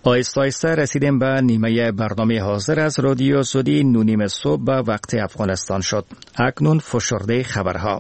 آیسته آیسته رسیدیم به نیمه برنامه حاضر از رادیو سعودی 9:30 صبح به وقت افغانستان شد. اکنون فشرده خبرها.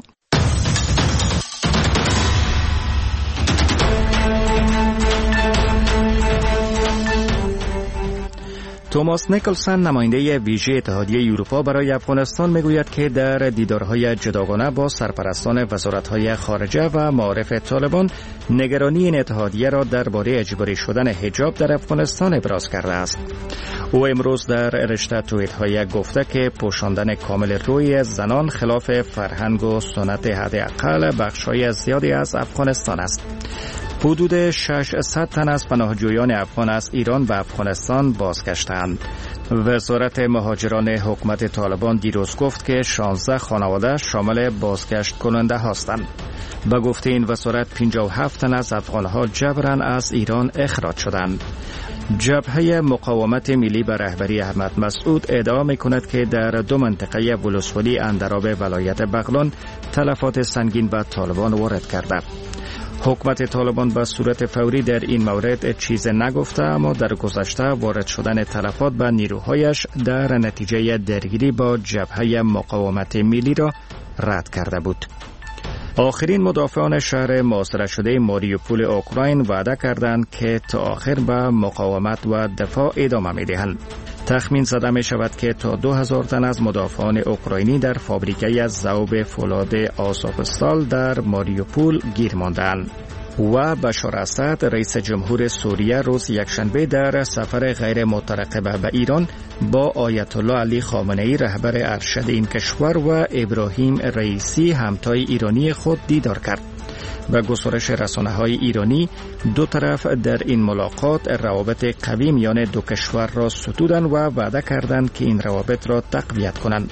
توماس نیکلسن نماینده ویژه اتحادیه اروپا برای افغانستان میگوید که در دیدارهای جداگانه با سرپرستان وزارت‌های خارجه و معارف طالبان نگرانی این اتحادیه را درباره اجباری شدن حجاب در افغانستان ابراز کرده است. او امروز در رشته توییت‌های گفته که پوشاندن کامل روی زنان خلاف فرهنگ و سنت حداقل بخش‌های زیادی از افغانستان است. حدود 600 تن از پناهجویان افغان از ایران به افغانستان بازگشتند. وزارت مهاجران حکومت طالبان دیروز گفت که 16 خانواده شامل بازگشت کننده هستند. به گفته این وزارت 57 تن از افغانها جبراً از ایران اخراج شدند. جبهه مقاومت ملی به رهبری احمد مسعود ادعا می‌کند که در دو منطقه ولسوالی اندراب ولایت بغلان تلفات سنگین به طالبان وارد کرده. حکومت طالبان به صورت فوری در این مورد چیز نگفته، اما در گذشته وارد شدن تلفات به نیروهایش در نتیجه درگیری با جبهه مقاومت ملی را رد کرده بود. آخرین مدافعان شهر محاصره شده ماریوپول اوکراین وعده کردند که تا آخر به مقاومت و دفاع ادامه می‌دهند. تخمین زده می شود که تا 2000 تن از مدافعان اوکراینی در فابریکه ذوب فولاد آزوفستال در ماریوپول گیر ماندند. و بشار اسد رئیس جمهور سوریه روز یکشنبه در سفر غیر مترقبه به ایران با آیت الله علی خامنه‌ای رهبر ارشد این کشور و ابراهیم رئیسی همتای ایرانی خود دیدار کرد. و گزارش رسانه‌های ایرانی دو طرف در این ملاقات روابط قوی میان دو کشور را ستودند و وعده کردند که این روابط را تقویت کنند.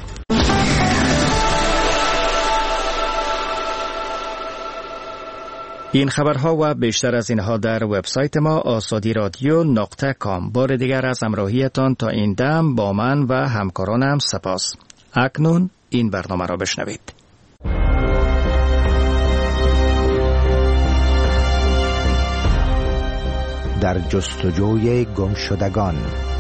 این خبرها و بیشتر از اینها در وبسایت ما azadi.radio.com. بار دیگر از همراهیتان تا این دم با من و همکارانم سپاس. اکنون این برنامه را بشنوید. در جستجوی گمشدگان.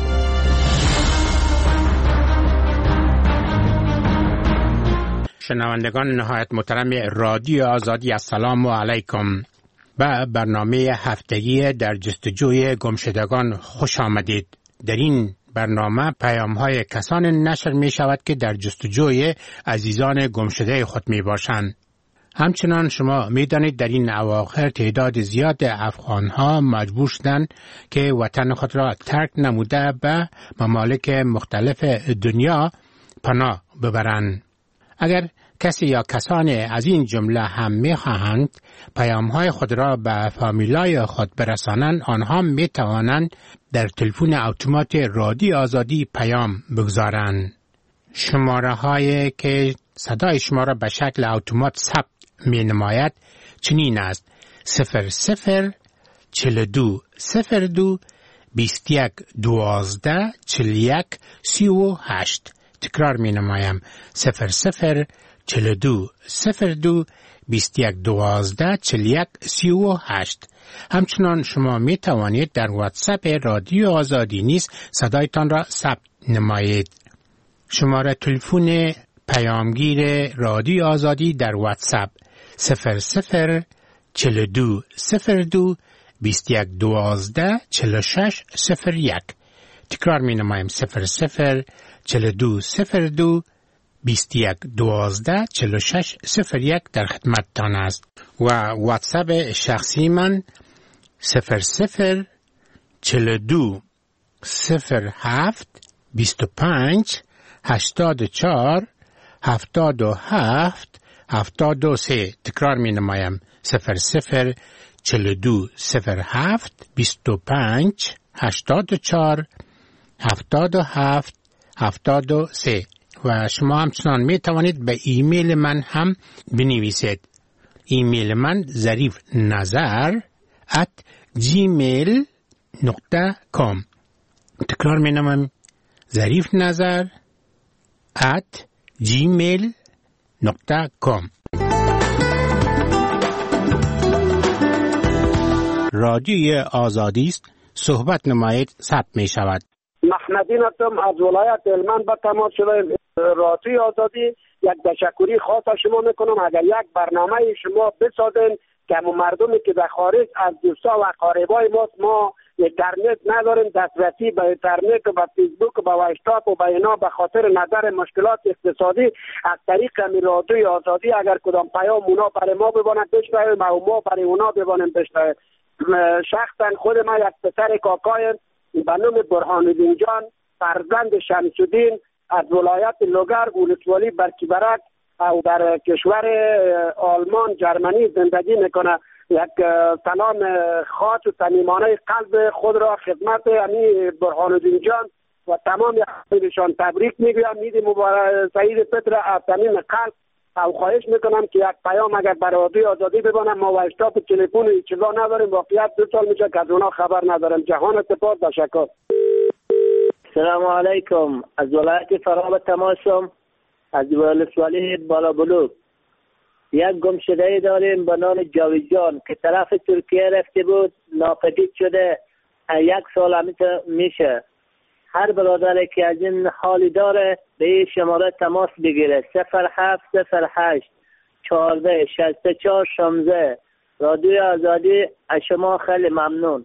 شنوندگان نهایت محترم رادیو آزادی، السلام علیکم. به برنامه هفتگی در جستجوی گمشدگان خوش آمدید. در این برنامه پیام‌های کسان نشر می شود که در جستجوی عزیزان گمشده خود می باشند. همچنان شما می دانید در این اواخر تعداد زیاد افغانها مجبور شدند که وطن خود را ترک نموده به ممالک مختلف دنیا پناه ببرند. اگر کسی یا کسانی از این جمله هم می خواهند پیام‌های خود را به فامیلای خود برسانند، آنها می توانند در تلفن اتومات رادیو آزادی پیام بگذارند. شماره هایی که صدای شما را به شکل اتومات ثبت می نماید چنین است: 00 42 02 21 12 41 38. تکرار می نمایم: 00 42 02 21 12 41 38. همچنان شما می توانید در واتساپ رادیو آزادی نیز صدایتان را ثبت نمایید. شماره تلفن پیامگیر رادیو آزادی در واتساپ 00 42 02 21 12 46 01. تکرار می نمایم: 00 42 02 21 12 46 01 در خدمتتان است. و واتساپ شخصی من 00 42 07 25 84 77 73. تکرار می نمایم: 00 42 07 25 84 77 73. و شما همچنان می توانید به ایمیل من هم بنویسید. ایمیل من zarifnazar@gmail.com. تکرار می نمایم: zarifnazar@gmail.com. رادیوی آزادی است، صحبت نمایید ثبت می شود. محمدین هستم از ولایت هلمند به تماس شده. رادیوی آزادی یک تشکری خاص شما میکنم. اگر یک برنامه شما بسازین که مردمی که در خارج از دوستا و اقاربای ما اینترنت نداریم، دسترسی به اینترنت و به فیسبوک و به واتساپ و به اینا به خاطر نظر مشکلات اقتصادی از طریق رادیوی آزادی اگر کدام پیام اونا برای ما ببانند بشنویم و ما برای اونا ببانیم بشنویم. شخصا خود ما یک پسر کاکایم به نام برهان‌الدین جان فرزند شمس‌الدین از ولایت لوگر ولسوالی برکیبرک او در کشور آلمان جرمنی زندگی میکنه. یک سلام خاص و صمیمانه قلب خود را خدمت امی برهان‌الدین جان و تمام اهالیشان تبریک میگویم. عید مبارک سعید فطر از صمیم قلب او خواهش میکنم که یک پیام اگر برای رادیوی آزادی ببانم. ما واتساپ تلفن هیچ چیزا نداریم، واقعیت 2 سال میشه که از اونا خبر ندارم. جهان سپاس و شکر. سلام علیکم. از ولایت فرا تماسم، از ولسوالی بالا بلوک. یک گمشده داریم به نام جاویدجان که طرف ترکیه رفته بود، ناپدید شده. 1 سال همیشه میشه. هر برادری که از این حالی داره به این شماره تماس بگیره. 0708 14 64 16. رادیوی آزادی از شما خیلی ممنون.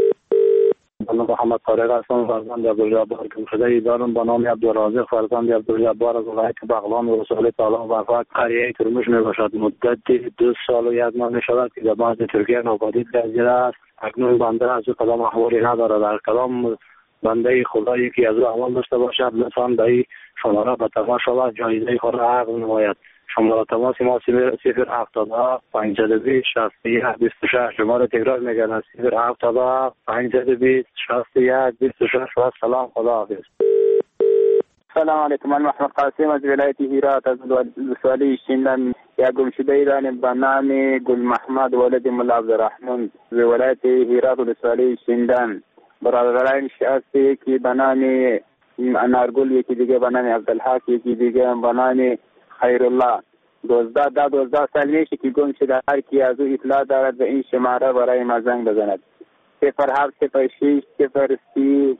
من محمد طارق هستم، فرزند عبدالجبار گمشده دارم به نام عبدالرازق فرزند عبدالجبار از ولایت بغلان و رسول تعالی وفات. قریه ترمش می باشد. مدت 2 سال و 1 ماه می شود که در بعد ترکیه ناپدید گردیده است. اکنون بنده از او کدام احوالی ندارد. در کدام بنده خدایی که از او احوال داشته باشد لطفاً به این شماره به تماس شود، جایزه خود را عقد نماید. شماره تماس ما 077 520 61 26. شماره تکرار میگردم 077 520 61 26. و سلام، خدا حافظ. سلام علیکم. من محمد قاسم از ولایت هرات از ولسوالی شینلن. یک گمشده ایرانی به نام گل محمد ولد ملا عبدالرحمن از ولایت هرات ولسوالی شینلن. برادران شخصی که به نام انارگل، یکی دیگه به نام عبدالحق، یکی دیگه به نام خیرالله. 12 سال میشه که گم شده. هر کی از او اطلاع دارد به این شماره برای ما زنگ بزند. 0706 03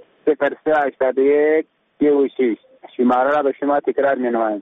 81 36. شماره را به شما تکرار می نمایم.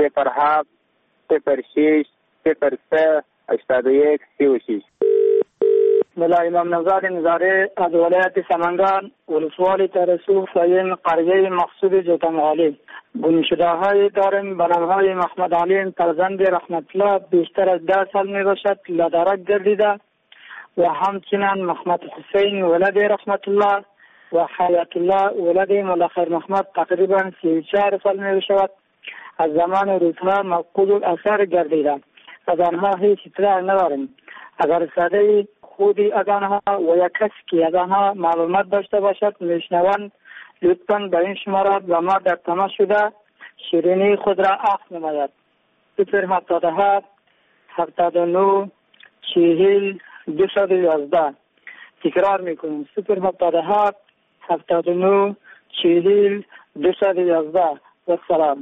0706 03 81 36. ملا امام نژاد نظاره از ولایت سمنگان ولسوالی ترسو ساین قریه مقصود جوتنغالی. گمشده های داریم به نامهای محمد علی فرزند رحمت الله بیشتر از 10 سال می باشد لدرک گردیده و همچنین محمد حسین ولد رحمت الله و حیات الله ولد ملا خیر محمد تقریبا 34 سال می باشد. از زمان روزها مفقود الاثر گردیده. از آنها هیچ اطلاع نداریم. اگر صدای خودی از آنها و یک کسی که از آنها معلومات داشته باشد میشنوند لطفاً به این شماره و ما در تماس شده شیرینی خود را عقد نماید. 077 79 40 211. تکرار میکنیم 077 79 40 211. و سلام.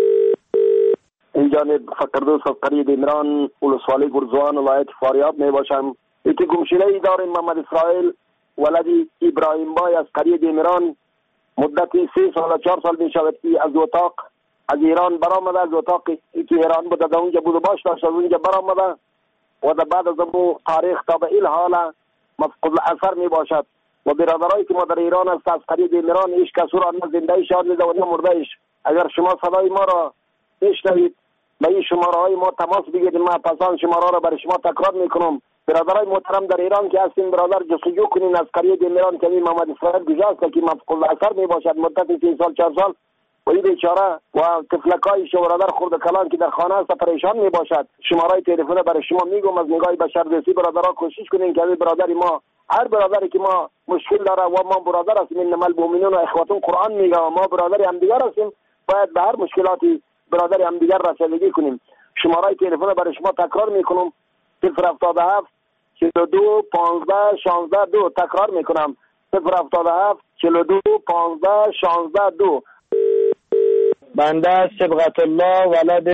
این جانب فقردوس از قریه عمران ولسوالی گرزوان ولایت فاریاب می باشم. یکی گمشده ای داریم محمد اسرائیل ولدی ابراهیم بای از قریه عمران. مدت 3 سال و 4 سال می شود که از اتاق از ایران برآمده. از اتاقی که ایران بوده در اونجا بود و باش داشت از اونجا برآمده و در بعد از اون تاریخ تا به این حال مفقود الاثر می باشد. و برادرایی که ما در ایران است از قریه عمران هیچ کس را نه زنده شاد نیده و نه مرده ایش. اگر شما صدای ما را بشنوید به این شماره های ما تماس بگیرید. ما پسان شماره را برای شما تکرار میکنم. برادرای محترم در ایران که هستین برادر جستجو کنین از قریه عمران که محمد اسرائیل گذاشته که مفقود الاثر می باشد مدت 3 سال 4 سال و این بیچاره و طفلکای شو برادر خرد کلان که در خانه است پریشان می باشد. شماره تلفن برای شما میگم از نگاه بشردوستی برادرها کوشش کنین که برادری ما هر برادری که ما مشکل داره و ما برادر هستیم انما المؤمنون اخوة قرآن میگه و ما برادر هم دیگر هستیم باید به هر مشکلاتی برادر هم دیگر رسیدگی کنیم. شماره تلفن برای شما تکرار میکنم 077 42 15 16 2. تکرار میکنم 077 42 15 16 2. بنده صبغت الله ولد